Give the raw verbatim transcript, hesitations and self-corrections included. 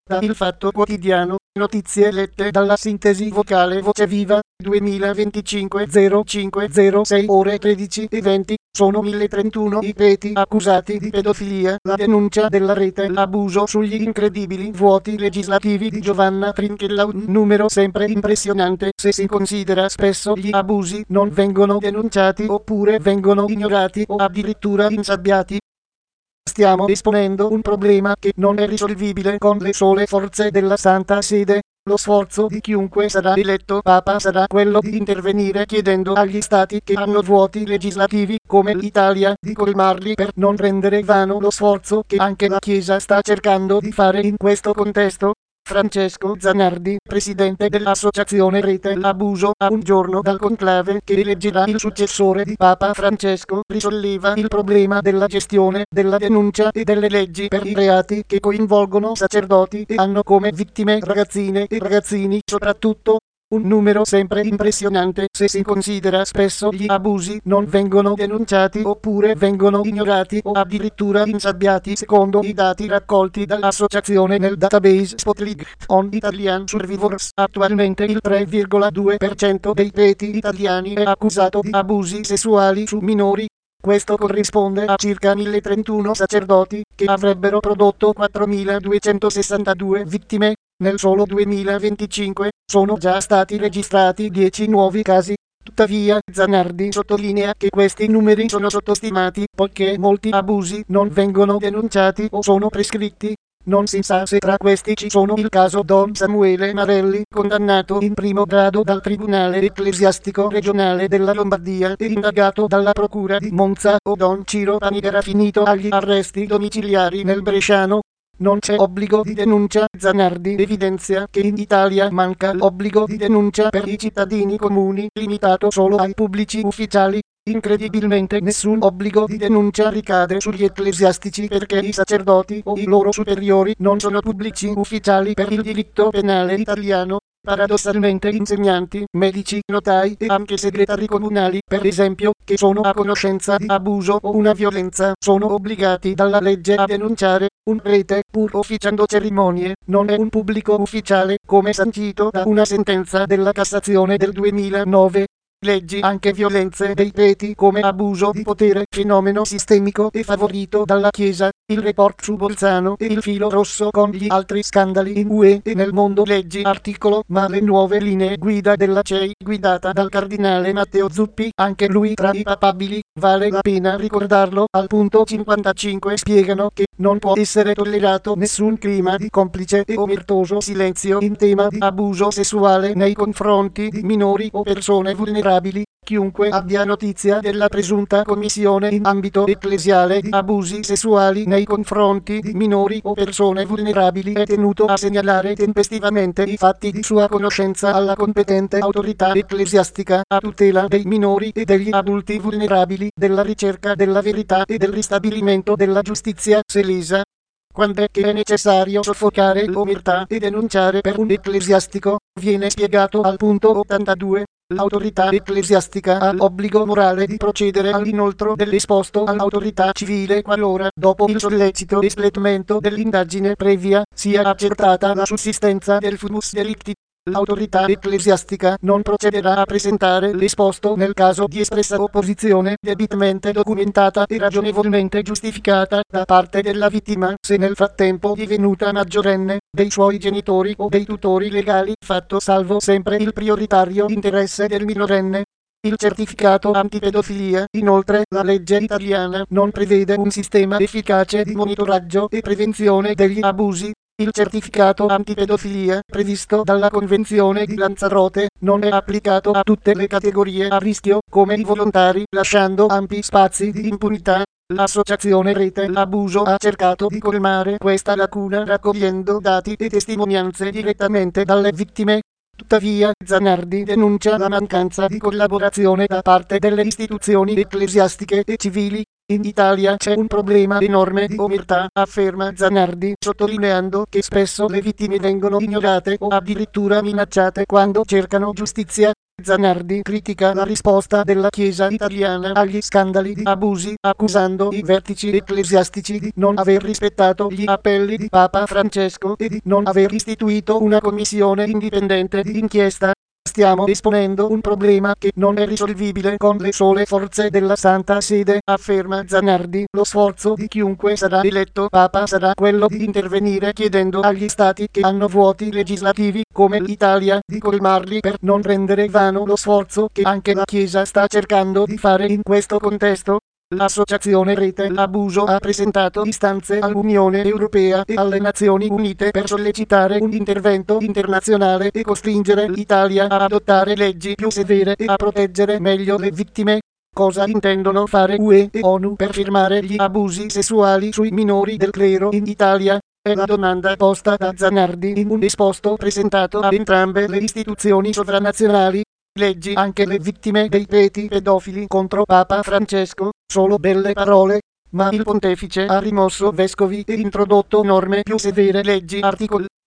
da Il Fatto Quotidiano, notizie lette dalla sintesi vocale Voce Viva, duemilaventicinque zero cinque zero sei ore tredici e venti, sono mille trentuno i preti accusati di pedofilia, la denuncia della rete, l'abuso sugli incredibili vuoti legislativi di Giovanna Trinchella, un numero sempre impressionante se si considera spesso gli abusi non vengono denunciati oppure vengono ignorati o addirittura insabbiati. Stiamo esponendo un problema che non è risolvibile con le sole forze della Santa Sede. Lo sforzo di chiunque sarà eletto Papa sarà quello di intervenire chiedendo agli stati che hanno vuoti legislativi, come l'Italia, di colmarli per non rendere vano lo sforzo che anche la Chiesa sta cercando di fare in questo contesto. Francesco Zanardi, presidente dell'associazione Rete Abuso, a un giorno dal conclave che eleggerà il successore di Papa Francesco, risolleva il problema della gestione, della denuncia e delle leggi per i reati che coinvolgono sacerdoti e hanno come vittime ragazzine e ragazzini soprattutto. Un numero sempre impressionante se si considera spesso gli abusi non vengono denunciati oppure vengono ignorati o addirittura insabbiati secondo i dati raccolti dall'associazione nel database Spotlight on Italian Survivors. Attualmente il tre virgola due per cento dei preti italiani è accusato di abusi sessuali su minori. Questo corrisponde a circa mille trentuno sacerdoti, che avrebbero prodotto quattromiladuecentosessantadue vittime. Nel solo duemilaventicinque sono già stati registrati dieci nuovi casi. Tuttavia, Zanardi sottolinea che questi numeri sono sottostimati, poiché molti abusi non vengono denunciati o sono prescritti. Non si sa se tra questi ci sono il caso Don Samuele Marelli, condannato in primo grado dal Tribunale Ecclesiastico Regionale della Lombardia e indagato dalla Procura di Monza, o Don Ciro Panigera finito agli arresti domiciliari nel Bresciano. Non c'è obbligo di denuncia. Zanardi evidenzia che in Italia manca l'obbligo di denuncia per i cittadini comuni, limitato solo ai pubblici ufficiali. Incredibilmente nessun obbligo di denuncia ricade sugli ecclesiastici perché i sacerdoti o i loro superiori non sono pubblici ufficiali per il diritto penale italiano. Paradossalmente insegnanti, medici, notai e anche segretari comunali, per esempio, che sono a conoscenza di abuso o una violenza, sono obbligati dalla legge a denunciare. Un prete, pur officiando cerimonie, non è un pubblico ufficiale, come sancito da una sentenza della Cassazione del duemilanove. Leggi anche violenze dei preti come abuso di potere, fenomeno sistemico e favorito dalla Chiesa, il report su Bolzano e il filo rosso con gli altri scandali in U E e nel mondo. Leggi articolo ma le nuove linee guida della C E I, guidata dal cardinale Matteo Zuppi, anche lui tra i papabili, vale la pena ricordarlo, al punto cinquantacinque spiegano che non può essere tollerato nessun clima di complice e omertoso silenzio in tema di abuso sessuale nei confronti di minori o persone vulnerabili. Chiunque abbia notizia della presunta commissione in ambito ecclesiale di abusi sessuali nei confronti di minori o persone vulnerabili è tenuto a segnalare tempestivamente i fatti di sua conoscenza alla competente autorità ecclesiastica a tutela dei minori e degli adulti vulnerabili, della ricerca della verità e del ristabilimento della giustizia, se lesa. Quando è che è necessario soffocare l'omertà e denunciare per un ecclesiastico, viene spiegato al punto ottantadue. L'autorità ecclesiastica ha l'obbligo morale di procedere all'inoltro dell'esposto all'autorità civile qualora, dopo il sollecito espletamento dell'indagine previa, sia accertata la sussistenza del fumus delicti. L'autorità ecclesiastica non procederà a presentare l'esposto nel caso di espressa opposizione debitamente documentata e ragionevolmente giustificata da parte della vittima, se nel frattempo divenuta maggiorenne, dei suoi genitori o dei tutori legali, fatto salvo sempre il prioritario interesse del minorenne. Il certificato antipedofilia. Inoltre, la legge italiana non prevede un sistema efficace di monitoraggio e prevenzione degli abusi. Il certificato antipedofilia, previsto dalla Convenzione di Lanzarote, non è applicato a tutte le categorie a rischio, come i volontari, lasciando ampi spazi di impunità. L'associazione Rete Abuso ha cercato di colmare questa lacuna raccogliendo dati e testimonianze direttamente dalle vittime. Tuttavia, Zanardi denuncia la mancanza di collaborazione da parte delle istituzioni ecclesiastiche e civili. In Italia c'è un problema enorme di omertà, afferma Zanardi, sottolineando che spesso le vittime vengono ignorate o addirittura minacciate quando cercano giustizia. Zanardi critica la risposta della Chiesa italiana agli scandali di abusi, accusando i vertici ecclesiastici di non aver rispettato gli appelli di Papa Francesco e di non aver istituito una commissione indipendente di inchiesta. Stiamo esponendo un problema che non è risolvibile con le sole forze della Santa Sede, afferma Zanardi. Lo sforzo di chiunque sarà eletto Papa sarà quello di intervenire chiedendo agli stati che hanno vuoti legislativi, come l'Italia, di colmarli per non rendere vano lo sforzo che anche la Chiesa sta cercando di fare in questo contesto. L'associazione Rete l'Abuso ha presentato istanze all'Unione Europea e alle Nazioni Unite per sollecitare un intervento internazionale e costringere l'Italia a adottare leggi più severe e a proteggere meglio le vittime. Cosa intendono fare U E e ONU per fermare gli abusi sessuali sui minori del clero in Italia? È la domanda posta da Zanardi in un esposto presentato a entrambe le istituzioni sovranazionali. Leggi anche le vittime dei preti pedofili contro Papa Francesco, solo belle parole, ma il pontefice ha rimosso vescovi e introdotto norme più severe. Leggi articolo